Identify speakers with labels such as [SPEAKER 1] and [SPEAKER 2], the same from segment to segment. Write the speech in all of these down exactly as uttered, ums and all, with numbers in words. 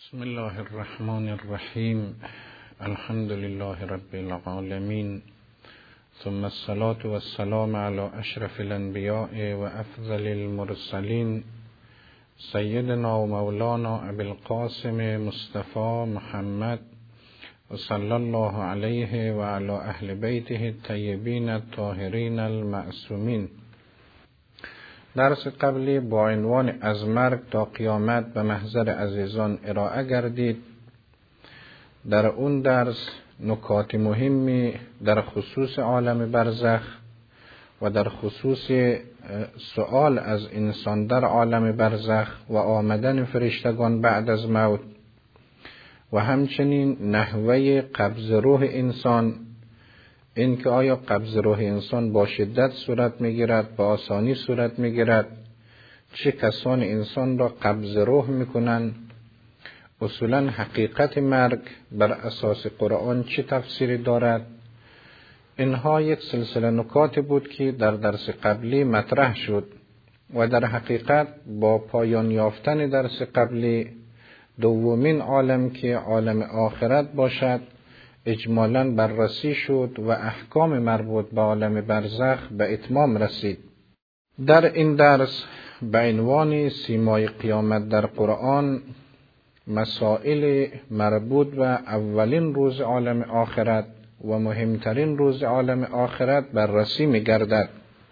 [SPEAKER 1] بسم الله الرحمن الرحیم. الحمد لله رب العالمین، ثم الصلاة والسلام على اشرف الانبیاء و افضل المرسلین، سیدنا و مولانا ابی القاسم مصطفى محمد و صلی الله علیه و علی اهل بیته الطیبین الطاهرین المعصومین. درس قبلی با عنوان از مرگ تا قیامت به محضر عزیزان ارائه گردید. در اون درس نکات مهمی در خصوص عالم برزخ و در خصوص سؤال از انسان در عالم برزخ و آمدن فرشتگان بعد از موت و همچنین نحوه قبض روح انسان، این که آیا قبض روح انسان با شدت صورت میگیرد، با آسانی صورت میگیرد، چه کسان انسان را قبض روح میکنند، اصولا حقیقت مرگ بر اساس قرآن چه تفسیری دارد. اینها یک سلسله نکات بود که در درس قبلی مطرح شد و در حقیقت با پایان یافتن درس قبلی دومین عالم که عالم آخرت باشد اجمالاً بررسی شد و احکام مربوط به عالم برزخ به اتمام رسید. در این درس به عنوان سیمای قیامت در قرآن مسائل مربوط به اولین روز عالم آخرت و مهمترین روز عالم آخرت بررسی می گردد.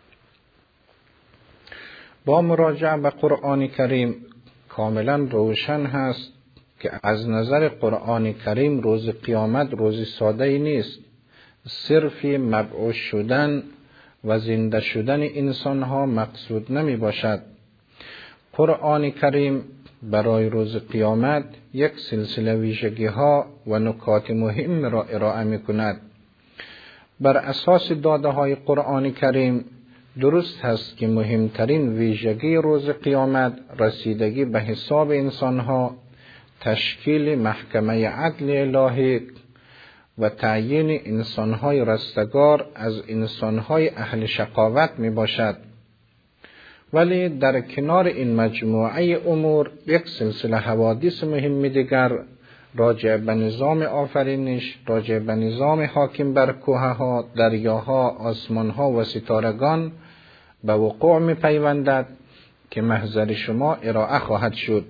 [SPEAKER 1] با مراجعه به قرآن کریم کاملا روشن هست که از نظر قرآن کریم روز قیامت روز ساده نیست. صرف مبعوث شدن و زنده شدن انسان ها مقصود نمی باشد. قرآن کریم برای روز قیامت یک سلسله ویژگی ها و نکات مهم را ارائه می کند. بر اساس داده های قرآن کریم درست هست که مهمترین ویژگی روز قیامت رسیدگی به حساب انسان ها، تشکیل محکمه عدل الهی و تعیین انسانهای رستگار از انسانهای اهل شقاوت می باشد. ولی در کنار این مجموعه امور یک سلسله حوادث مهم دیگر راجع به نظام آفرینش، راجع به نظام حاکم بر کوهها، دریاها، آسمانها و ستارگان به وقوع می پیوندد که محضر شما ارائه خواهد شد.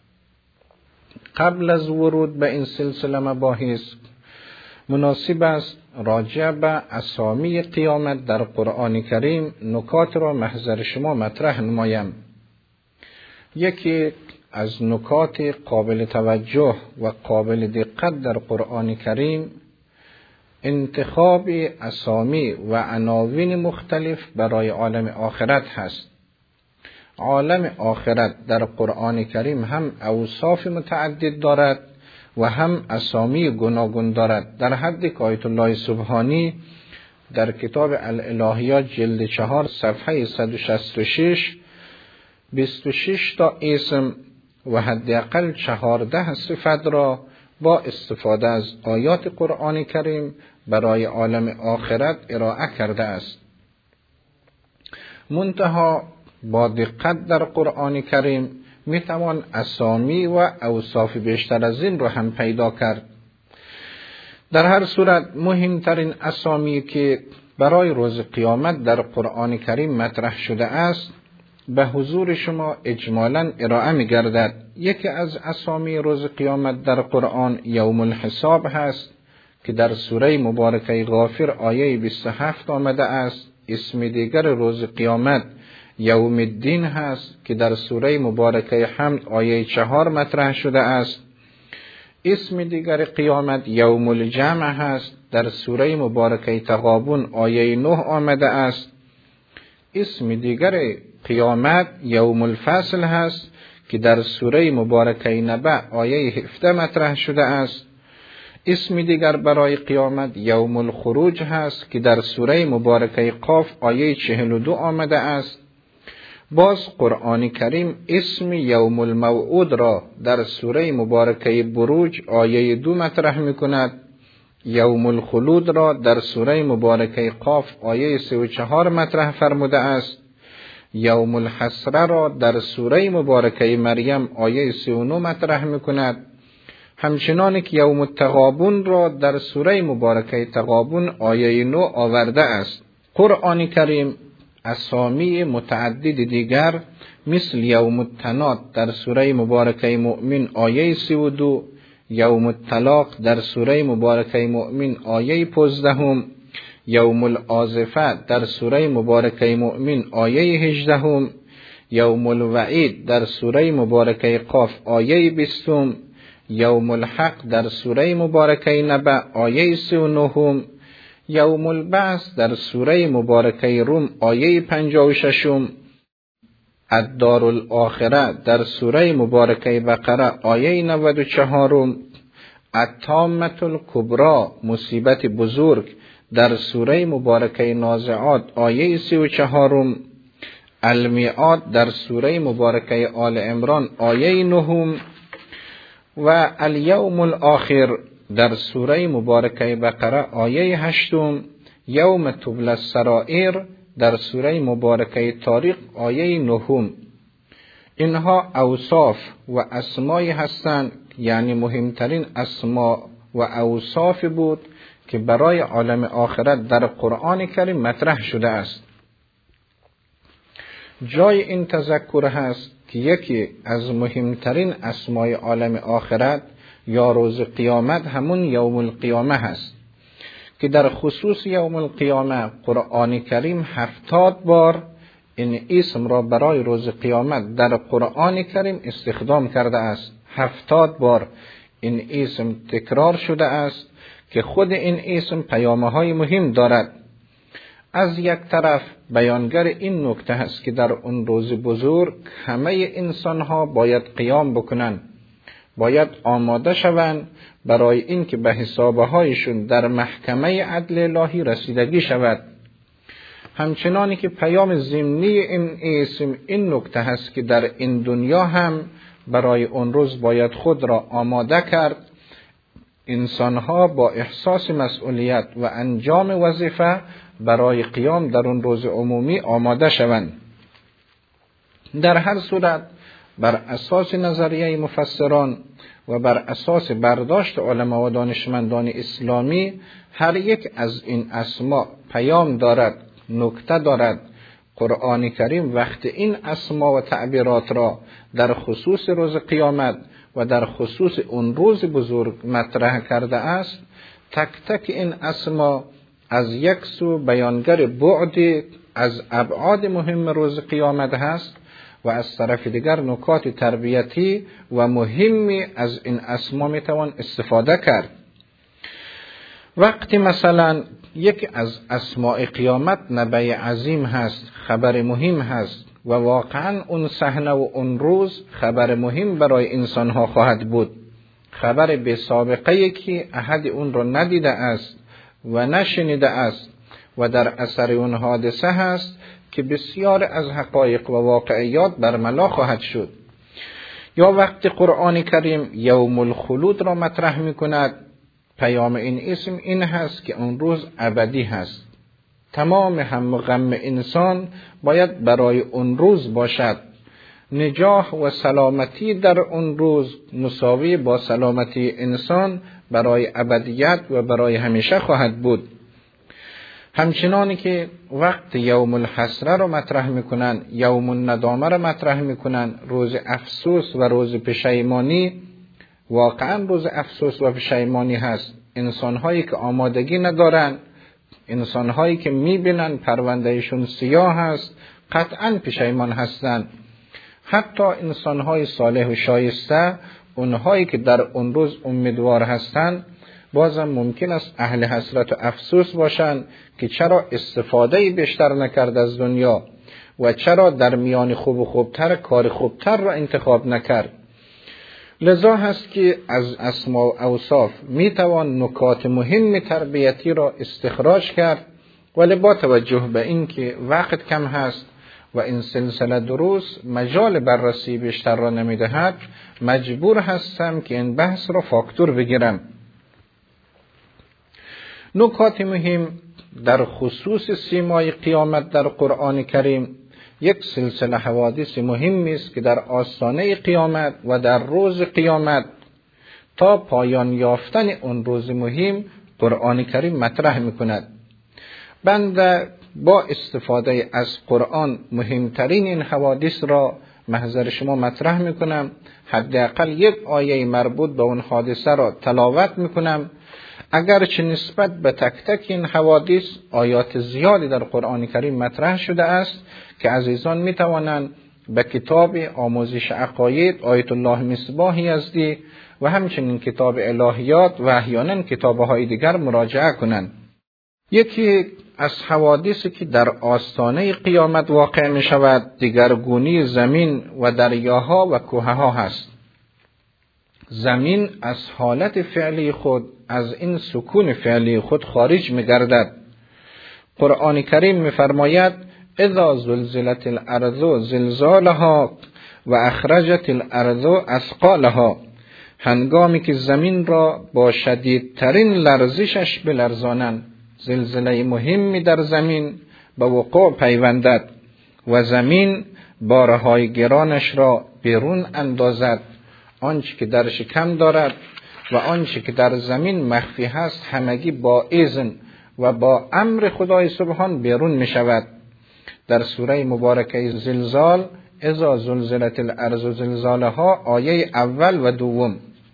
[SPEAKER 1] قبل از ورود به این سلسله مباحث مناسب است راجع به اسامی قیامت در قرآن کریم نکات را محضر شما مطرح نمایم. یکی از نکات قابل توجه و قابل دقت در قرآن کریم انتخاب اسامی و عناوین مختلف برای عالم آخرت هست. عالم آخرت در قرآن کریم هم اوصاف متعدد دارد و هم اسامی گوناگون دارد. در حد که آیت الله سبحانی در کتاب الالهیات جلد چهار صفحه صد و شصت و شش بیست و شش تا اسم و حداقل چهارده صفت را با استفاده از آیات قرآن کریم برای عالم آخرت ارائه کرده است. منتها با دقت در قرآن کریم می توان اسامی و اوصاف بیشتر از این را هم پیدا کرد. در هر صورت مهمترین اسامی که برای روز قیامت در قرآن کریم مطرح شده است به حضور شما اجمالاً ارائه می گردد. یکی از اسامی روز قیامت در قرآن یوم الحساب هست که در سوره مبارکه غافر آیه بیست و هفت آمده است. اسم دیگر روز قیامت یوم الدین هست که در سوره مبارکه حمد آیه چهار مطرح شده است. اسم دیگر قیامت یوم الجمع هست، در سوره مبارکه تغابن آیه نه آمده است. اسم دیگر قیامت یوم الفصل هست که در سوره مبارکه نبأ آیه هفده مطرح شده است. اسم دیگر برای قیامت یوم الخروج هست که در سوره مبارکه قاف آیه چهل و دو آمده است. باز قرآن کریم اسم یوم الموعود را در سوره مبارکه بروج آیه دو مطرح می کند. یوم الخلود را در سوره مبارکه قاف آیه سی و چهار مطرح فرموده است. یوم الحسره را در سوره مبارکه مریم آیه سی و نه مطرح می کند. همچنان که یوم التغابن را در سوره مبارکه تغابن آیه نو آورده است. قرآن کریم اسامی متعدد دیگر مثل یوم التناد در سوره مبارکه مؤمن آیه سی و دو، یوم الطلاق در سوره مبارکه مؤمن آیه پانزده، یوم الآزفه در سوره مبارکه مؤمن آیه هجده، یوم الوعید در سوره مبارکه قاف آیه بیست، یوم الحق در سوره مبارکه نبأ آیه سی و نه، یوم البعث در سوره مبارکه روم آیه پنجاه و شش، الدار الاخره در سوره مبارکه بقره آیه نود و چهار، الطامة الکبری مصیبت بزرگ در سوره مبارکه نازعات آیه سی و چهار، المیعاد در سوره مبارکه آل عمران آیه نه و الیوم الاخر در سوره مبارکه بقره آیه هشت، یوم تبلی السرائر در سوره مبارکه طارق آیه نه. اینها اوصاف و اسمایی هستند، یعنی مهمترین اسما و اوصاف بود که برای عالم آخرت در قرآن کریم مطرح شده است. جای این تذکر هست که یکی از مهمترین اسمای عالم آخرت یا روز قیامت همون یوم القیامه هست که در خصوص یوم القیامه قرآن کریم هفتاد بار این اسم را برای روز قیامت در قرآن کریم استخدام کرده است. هفتاد بار این اسم تکرار شده است که خود این اسم پیامه های مهم دارد. از یک طرف بیانگر این نکته هست که در اون روز بزرگ همه انسان ها باید قیام بکنند، باید آماده شوند برای اینکه به حسابه هایشون در محکمه عدل الهی رسیدگی شود. همچنانی که پیام ضمنی این اسم این نکته هست که در این دنیا هم برای اون روز باید خود را آماده کرد. انسانها با احساس مسئولیت و انجام وظیفه برای قیام در اون روز عمومی آماده شوند. در هر صورت بر اساس نظریه مفسران و بر اساس برداشت علما و دانشمندان اسلامی هر یک از این اسما پیام دارد، نکته دارد. قرآن کریم وقت این اسما و تعبیرات را در خصوص روز قیامت و در خصوص اون روز بزرگ مطرح کرده است، تک تک این اسما از یک سو بیانگر بعد از ابعاد مهم روز قیامت هست و از طرف دیگر نکات تربیتی و مهمی از این اسما میتوان استفاده کرد. وقتی مثلا یک از اسماء قیامت نبأ عظیم هست، خبر مهم هست و واقعا اون صحنه و اون روز خبر مهم برای انسانها خواهد بود، خبر بی سابقه که احد اون رو ندیده است و نشنیده است و در اثر اون حادثه هست که بسیار از حقایق و واقعیات برملا خواهد شد. یا وقتی قرآن کریم یوم الخلود را مطرح می کند، پیام این اسم این هست که اون روز ابدی هست. تمام هم و غم انسان باید برای اون روز باشد. نجاح و سلامتی در اون روز مساوی با سلامتی انسان برای ابدیت و برای همیشه خواهد بود. همچنانی که وقت یوم الحسره رو مطرح میکنن، یوم الندامه رو مطرح میکنن، روز افسوس و روز پشیمانی، واقعا روز افسوس و پشیمانی هست. انسانهایی که آمادگی ندارن، انسانهایی که میبینن پروندهشون سیاه هست، قطعا پشیمان هستن. حتی انسانهای صالح و شایسته، اونهایی که در اون روز امیدوار هستن، بازم ممکن است اهل حسرت و افسوس باشند که چرا استفاده بیشتر نکرد از دنیا و چرا در میان خوب و خوبتر کار خوبتر را انتخاب نکرد. لذا هست که از اسما و اوصاف میتوان نکات مهم تربیتی را استخراج کرد، ولی با توجه به این که وقت کم هست و این سلسله دروس مجال بررسی بیشتر را نمیدهد، مجبور هستم که این بحث را فاکتور بگیرم. نکات مهم در خصوص سیمای قیامت در قرآن کریم، یک سلسله حوادث مهمی است که در آستانه قیامت و در روز قیامت تا پایان یافتن اون روز مهم قرآن کریم مطرح میکند. بنده با استفاده از قرآن مهمترین این حوادث را محضر شما مطرح میکنم. حداقل یک آیه مربوط به اون حادثه را تلاوت میکنم. اگرچه نسبت به تک تک این حوادث آیات زیادی در قرآن کریم مطرح شده است که عزیزان میتوانند به کتاب آموزش عقاید آیت الله مصباح یزدی و همچنین کتاب الهیات و احیانا کتاب‌های دیگر مراجعه کنند. یکی از حوادثی که در آستانه قیامت واقع می شود دگرگونی زمین و دریاها و کوهها هست. زمین از حالت فعلی خود، از این سکون فعلی خود خارج می گردد. قرآن کریم می فرماید اذا زلزلت الارض زلزالها و اخرجت الارض اثقالها، هنگامی که زمین را با شدیدترین لرزشش بلرزانند. زلزله مهمی در زمین به وقوع پیوندد و زمین بارهای گرانش را بیرون اندازد. آنچه که در شکم دارد و آنچه که در زمین مخفی هست همگی با اذن و با امر خدای سبحان بیرون می شود. در سوره مبارکه زلزال اذا زلزلت الارض زلزالها آیه اول و دوم.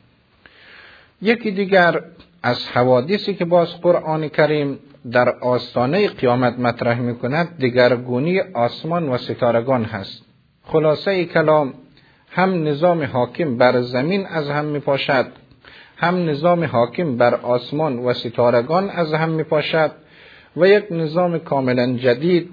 [SPEAKER 1] یکی دیگر از حوادثی که باز قرآن کریم در آستانه قیامت مطرح می کند دگرگونی آسمان و ستارگان هست. خلاصه کلام هم نظام حاکم بر زمین از هم می پاشد، هم نظام حاکم بر آسمان و ستارگان از هم می پاشد و یک نظام کاملا جدید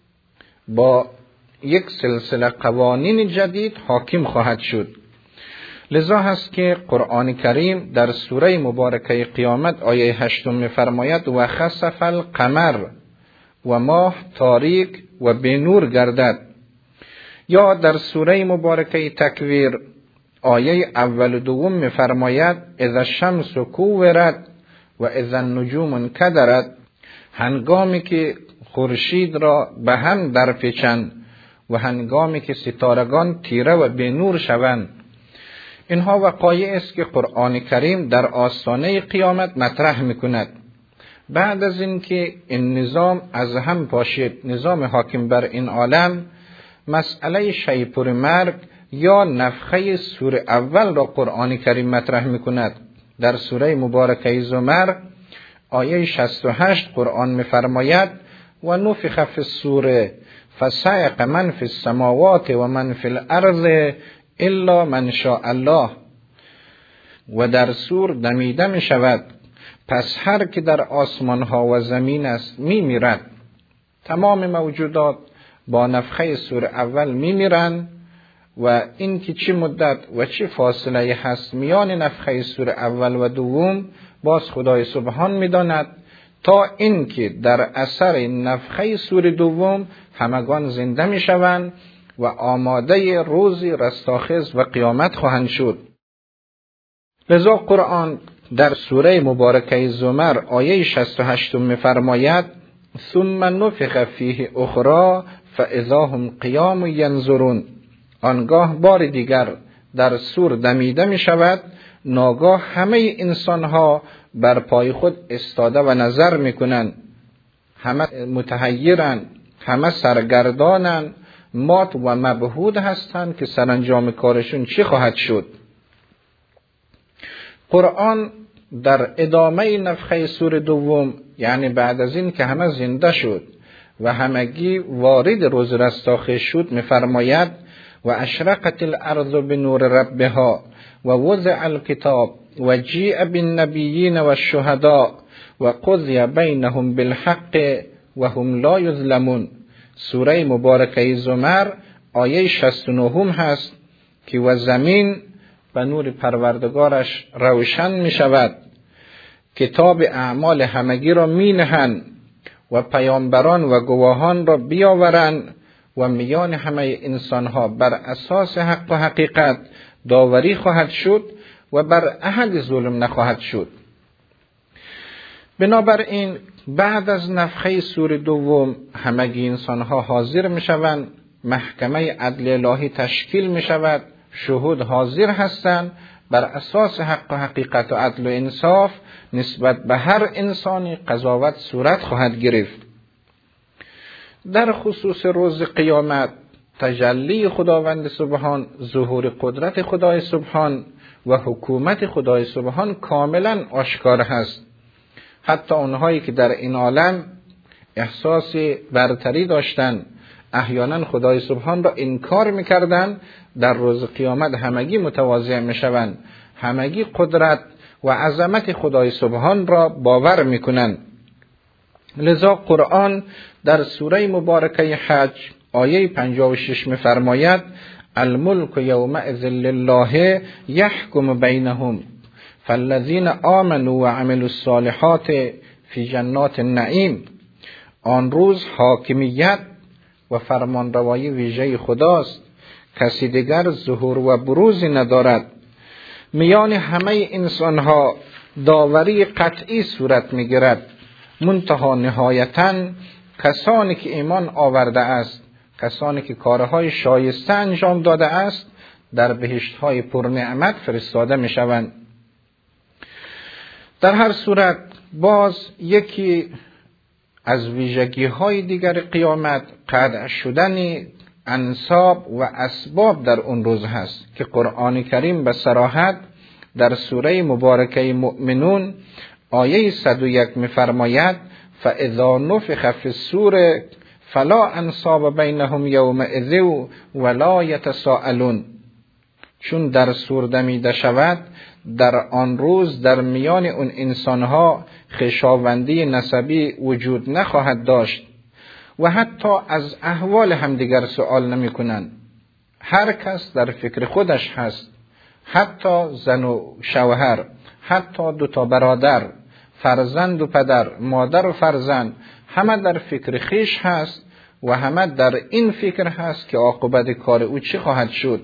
[SPEAKER 1] با یک سلسله قوانین جدید حاکم خواهد شد. لذا هست که قرآن کریم در سوره مبارکه قیامت آیه هشتم می‌فرماید و خسف القمر و ماه تاریک و بنور گردد. یا در سوره مبارکه تکویر آیه اول و دوم می‌فرماید اذا الشمس کورت و اذا النجوم انکدرت، هنگامی که خورشید را به هم درپیچند و هنگامی که ستارگان تیره و بنور شوند. اینها وقایع است که قرآن کریم در آستانه قیامت مطرح میکند. بعد از اینکه این نظام از هم پاشید، نظام حاکم بر این عالم، مسئله شیپور مرگ یا نفخه سور اول را قرآن کریم مطرح میکند. در سوره مبارکه زمر آیه شصت و هشت قرآن میفرماید و نفخ فی الصور فصعق من فی السماوات و من فی الارض الا من شاء الله، و در سور دمیده می شود پس هر که در آسمان ها و زمین است می میرد. تمام موجودات با نفخه سور اول می میرند و این که چه مدت و چه فاصله هست میان نفخه سور اول و دوم باز خدای سبحان می داند، تا این که در اثر نفخه سور دوم همگان زنده می شوند و آماده روزی رستاخیز و قیامت خواهند شد. لذا قرآن در سوره مبارکه زمر آیه شصت و هشت می‌فرماید ثم نفخ فیه اخری فاذا هم قیام ینظرون، آنگاه بار دیگر در سور دمیده می شود، ناگاه همه انسانها بر پای خود استاده و نظر می کنند، همه متحیرند، همه سرگردانند، مات و مبهود هستند که سرانجام کارشون چی خواهد شد. قرآن در ادامه نفخه سور دوم، یعنی بعد از این که همه زنده شد و همگی وارد روز رستاخیز شد، می‌فرماید و اشرقت الارض بنور ربها و وضع الکتاب و جیء بالنبیین و الشهداء و قضی بینهم بالحق و هم لا یظلمون. سوره مبارکه زمر آیه شصت و نه هست که و زمین به نور پروردگارش روشن می شود، کتاب اعمال همگی را می نهند و پیامبران و گواهان را بیاورند و میان همه انسانها بر اساس حق و حقیقت داوری خواهد شد و بر احد ظلم نخواهد شد. بنابراین بعد از نفخه سور دوم همگی انسانها حاضر می شوند، محکمه عدل الهی تشکیل می شود، شهود حاضر هستند، بر اساس حق و حقیقت و عدل و انصاف نسبت به هر انسانی قضاوت صورت خواهد گرفت. در خصوص روز قیامت تجلی خداوند سبحان، ظهور قدرت خدای سبحان و حکومت خدای سبحان کاملا آشکار هست. حتی اونهایی که در این عالم احساس برتری داشتن، احیانا خدای سبحان را انکار میکردن، در روز قیامت همگی متواضع میشوند، همگی قدرت و عظمت خدای سبحان را باور میکنند. لذا قرآن در سوره مبارکه حج آیه پنجاه و شش میفرماید الملک یومئذ لله یحکم بینهم فالذین آمنوا و عملوا الصالحات فی جنات النعیم. آن روز حاکمیت و فرمانروایی ویژه خداست، کسی دیگر ظهور و بروزی ندارد. میان همه انسانها داوری قطعی صورت میگیرد، منتها نهایتاً کسانی که ایمان آورده است، کسانی که کارهای شایسته انجام داده است، در بهشت‌های پرنعمت فرستاده میشوند. در هر صورت باز یکی از ویژگی‌های دیگر قیامت قطع شدن انساب و اسباب در اون روز هست که قرآن کریم به صراحت در سوره مبارکه مؤمنون آیه صد و یک می‌فرماید فاذا نفخ فی الصور فلا انصاب بینهم یومئذ ولا یتساءلون. چون در صور دمیده شود، در آن روز در میان اون انسانها خویشاوندی نسبی وجود نخواهد داشت و حتی از احوال همدیگر سوال نمی کنند. هر کس در فکر خودش هست، حتی زن و شوهر، حتی دو تا برادر، فرزند و پدر، مادر و فرزند، همه در فکر خیش هست و همه در این فکر هست که عاقبت کار او چی خواهد شد.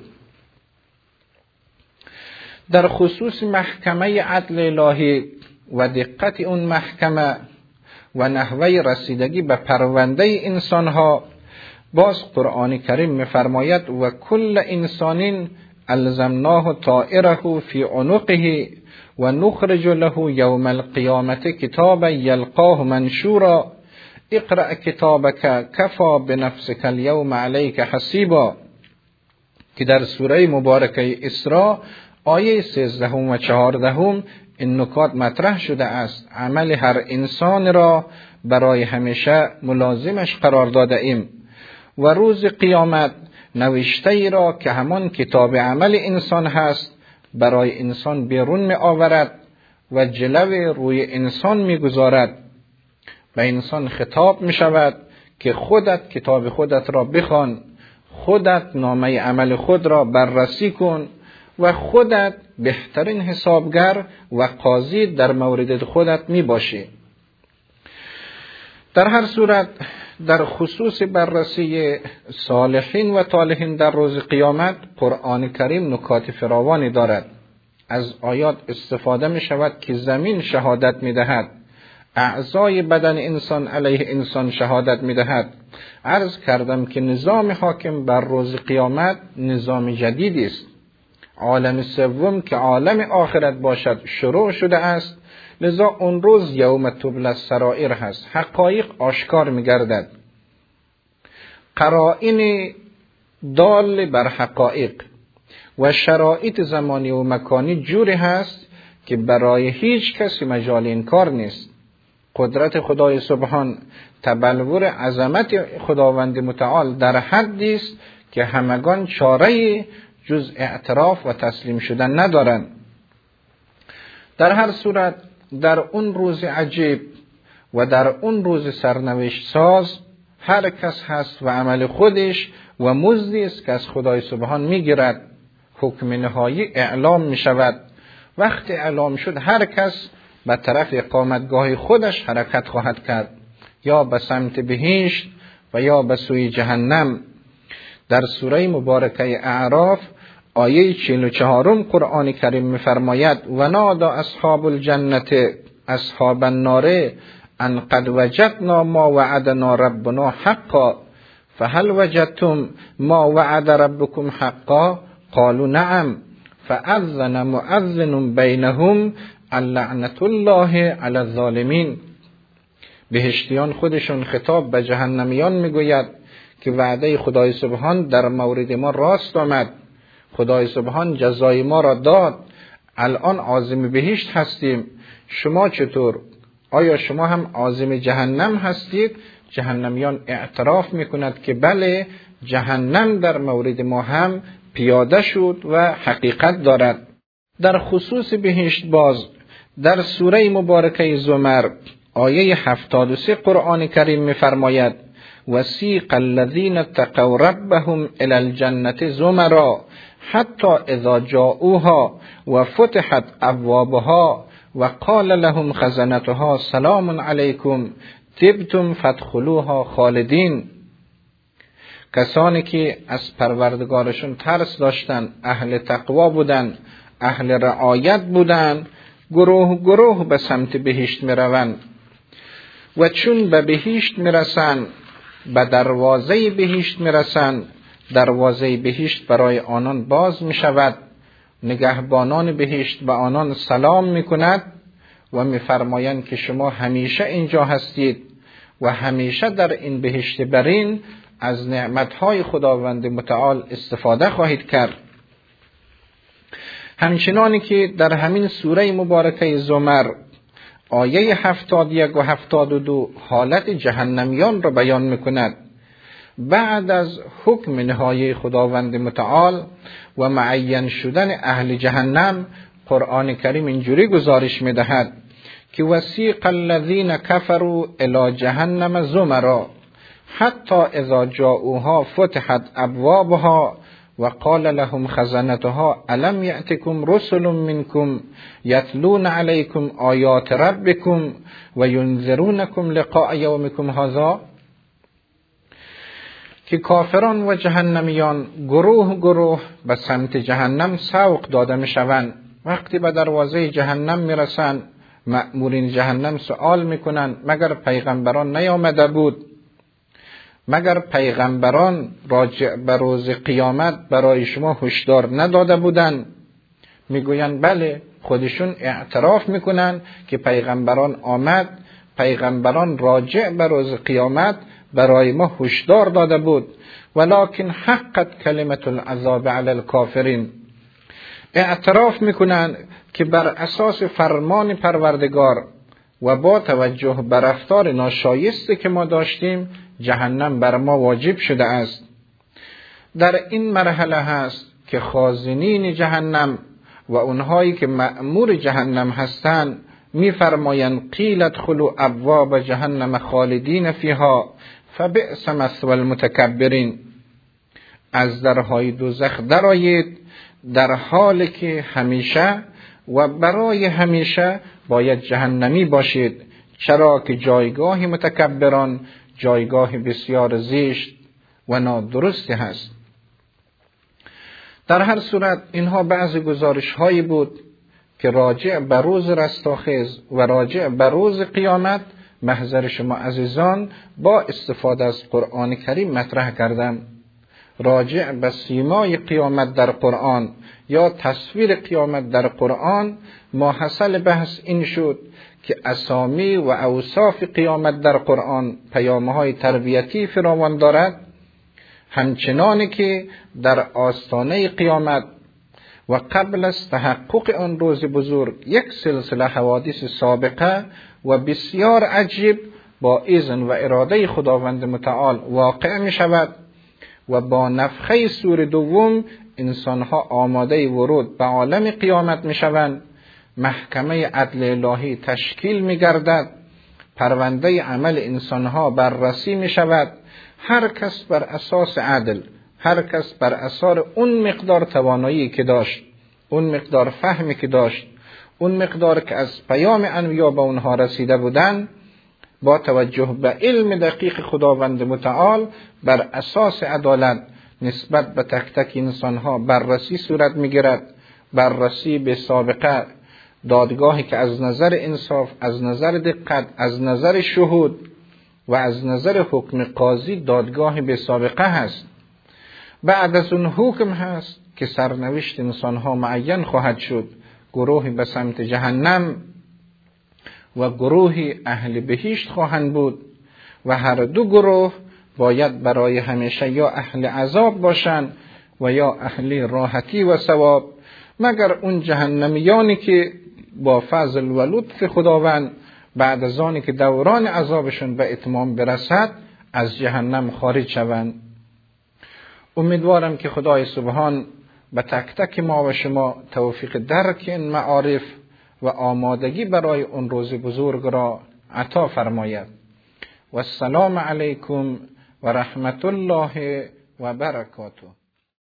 [SPEAKER 1] در خصوص محکمه عدل الهی و دقت اون محکمه و نحوه رسیدگی به پرونده انسانها، باز قرآن کریم می‌فرماید و کل انسان الزمناه طائره فی عنقه و نخرج له یوم القیامت کتابا یلقاه منشورا اقرأ کتابک کفا بنفسک اليوم علیک حسیبا، که در سوره مبارکه اسراء آیه سیزدهم و چهاردهم این نکات مطرح شده است. عمل هر انسان را برای همیشه ملازمش قرار داده ایم و روز قیامت نوشته ای را که همان کتاب عمل انسان هست برای انسان بیرون می آورد و جلو روی انسان می گذارد. به انسان خطاب می شود که خودت کتاب خودت را بخوان، خودت نامه عمل خود را بررسی کن و خودت بهترین حسابگر و قاضی در مورد خودت می باشی. در هر صورت در خصوص بررسی صالحین و طالحین در روز قیامت قرآن کریم نکات فراوانی دارد. از آیات استفاده می شود که زمین شهادت می دهد، اعضای بدن انسان علیه انسان شهادت می دهد. عرض کردم که نظام حاکم بر روز قیامت نظام جدیدی است. عالم سوم که عالم آخرت باشد شروع شده است، لذا اون روز یوم تبلی السرائر هست، حقایق آشکار می گردد. قرائن دال بر حقایق و شرایط زمانی و مکانی جوری هست که برای هیچ کسی مجال انکار نیست. قدرت خدای سبحان، تبلور عظمت خداوند متعال در حدی است که همگان چاره جز اعتراف و تسلیم شدن ندارند. در هر صورت در اون روز عجیب و در اون روز سرنوشت ساز هر کس هست و عمل خودش و مزدی است که از خدای سبحان میگیرد. حکم نهایی اعلام می شود. وقتی اعلام شد هر کس به طرف اقامتگاه خودش حرکت خواهد کرد، یا به سمت بهشت و یا به سوی جهنم. در سوره مبارکه اعراف آیه چهل و چهارم قرآن کریم می‌فرماید و نادا اصحاب الجنت اصحاب النار ان قد وجدنا ما وعدنا ربنا حقا فهل وجدتم ما وعد ربكم حقا قالوا نعم فاذن مؤذن بینهم لعنة الله علی الظالمین. بهشتیان خودشون خطاب به جهنمیان میگوید که وعده خدای سبحان در مورد ما راست آمد، خدای سبحان جزای ما را داد، الان عازم بهشت هستیم، شما چطور؟ آیا شما هم عازم جهنم هستید؟ جهنمیان اعتراف میکند که بله، جهنم در مورد ما هم پیاده شد و حقیقت دارد. در خصوص بهشت باز در سوره مبارکه زمر آیه هفتاد و سه قرآن کریم می‌فرماید وسیق الذین اتقوا ربهم الی الجنة زمرا حتی اذا جاءوها و فتحت ابوابها و قال لهم خزنتها سلام علیکم طبتم فادخلوها خالدین. کسانی که از پروردگارشون ترس داشتن، اهل تقوا بودن، اهل رعایت بودن، گروه گروه به سمت بهشت می روند و چون به بهشت می رسند، به دروازه بهشت می رسند، دروازه بهشت برای آنان باز می شود، نگهبانان بهشت به آنان سلام می کند و می فرمایند که شما همیشه اینجا هستید و همیشه در این بهشت برین از نعمتهای خداوند متعال استفاده خواهید کرد. همچنانی که در همین سوره مبارکه زمر آیه هفتاد و یک و هفتاد و دو حالت جهنمیان را بیان میکند. بعد از حکم نهایی خداوند متعال و معین شدن اهل جهنم، قرآن کریم اینجوری گزارش میدهد که وسیق الذین کفروا الی جهنم زمرا حتی اذا جاءوها فتحت ابوابها و قال لهم خزنتها الم یأتکم رسل منکم یتلون علیکم آیات ربکم و ینذرونکم لقاء یومکم هذا. که کافران و جهنمیان گروه گروه به سمت جهنم سوق داده می شوند. وقتی به دروازه جهنم می رسند، مأمورین جهنم سوال می کنند مگر پیغمبران نیامده بود؟ مگر پیغمبران راجع به روز قیامت برای شما هشدار نداده بودند؟ میگویند بله، خودشون اعتراف میکنن که پیغمبران آمد، پیغمبران راجع به روز قیامت برای ما هشدار داده بود، ولکن حقت کلمت العذاب علی الکافرین. اعتراف میکنن که بر اساس فرمان پروردگار و با توجه به رفتار ناشایسته که ما داشتیم، جهنم بر ما واجب شده است. در این مرحله هست که خازنین جهنم و اونهایی که مأمور جهنم هستند میفرمایند قیل ادخلوا ابواب جهنم خالدین فیها فبئس مثوى المتکبرین. از درهای دوزخ درآیید در حالی که همیشه و برای همیشه باید جهنمی باشید، چرا که جایگاه متکبران جایگاه بسیار زشت و نادرستی هست. در هر صورت اینها بعضی گزارش هایی بود که راجع به روز رستاخیز و راجع به روز قیامت محضر شما عزیزان با استفاده از قرآن کریم مطرح کردم. راجع به سیمای قیامت در قرآن یا تصویر قیامت در قرآن، ماحصل بحث این شد که اسامی و اوصاف قیامت در قرآن پیام‌های تربیتی فراوان دارد، همچنانی که در آستانه قیامت و قبل از تحقق آن روز بزرگ یک سلسله حوادث سابقه و بسیار عجیب با اذن و اراده خداوند متعال واقع می شود و با نفخه سور دوم انسانها آماده ورود به عالم قیامت می شوند. محکمه عدل الهی تشکیل می گردد، پرونده عمل انسانها بررسی می شود، هر کس بر اساس عدل، هر کس بر اثر اون مقدار توانایی که داشت، اون مقدار فهمی که داشت، اون مقدار که از پیام انبیا به اونها رسیده بودن، با توجه به علم دقیق خداوند متعال بر اساس عدالت نسبت به تک تک انسانها بررسی صورت میگیرد. بررسی به سابقه، دادگاهی که از نظر انصاف، از نظر دقت، از نظر شهود و از نظر حکم قاضی دادگاهی به سابقه هست. بعد از اون حکم هست که سرنوشت انسانها معین خواهد شد، گروهی به سمت جهنم و گروهی اهل بهشت خواهند بود و هر دو گروه باید برای همیشه یا اهل عذاب باشند و یا اهل راحتی و ثواب، مگر اون جهنمیانی که با فضل و لطف خداوند بعد از آنی که دوران عذابشون به اتمام برسد از جهنم خارج شوند. امیدوارم که خدای سبحان به تک تک ما و شما توفیق درک این معارف و آمادگی برای اون روز بزرگ را عطا فرماید. و السلام علیکم و رحمت الله و برکاته.